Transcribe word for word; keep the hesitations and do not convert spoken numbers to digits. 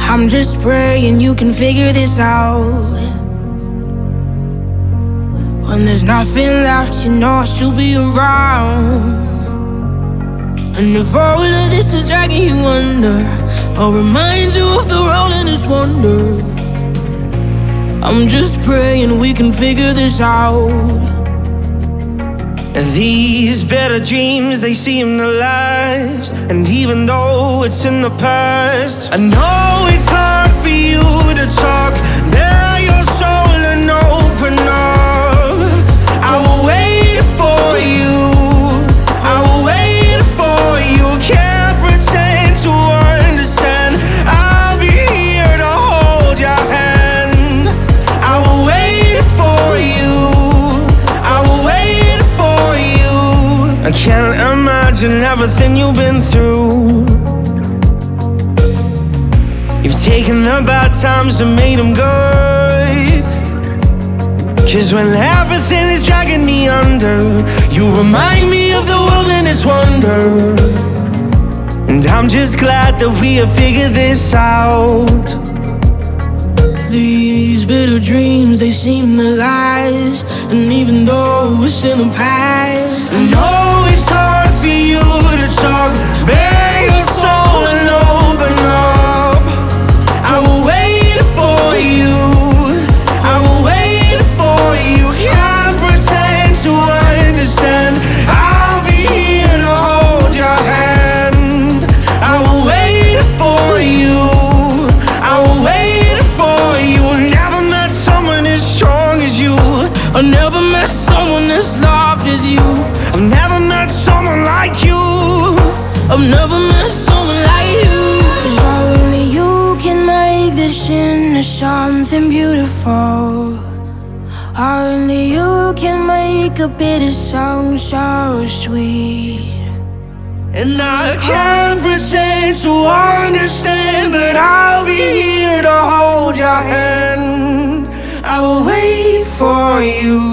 I'm just praying you can figure this out. When there's nothing left, you know I should be around. And if all of this is dragging you under, I'll remind you of the world and its wonder. I'm just praying we can figure this out. These better dreams, they seem to last. And even though it's in the past, I know it's hard for you to talk, bare your soul and open up. I will wait for you, I will wait for you. Can't pretend to understand, I'll be here to hold your hand. I will wait for you, I will wait for you. I can't imagine everything you've been through. You've taken the bad times and made them good. Cause when everything is dragging me under, you remind me of the world and its wonder. And I'm just glad that we have figured this out. These bitter dreams, they seem to last. And even though it's in the past, I know it's hard for you to talk, bare your soul and open up. I will wait for you, I will wait for you. Can't pretend to understand, I'll be here to hold your hand. I will wait for you, I will wait for you. Never met someone as strong as you, I never met someone as loved as you. I've never met someone like you, I've never met someone like you. Cause only you can make this into something beautiful. Only you can make a bitter song so sweet. and I can't pretend to understand, but I'll be here to hold your hand. I will wait for you,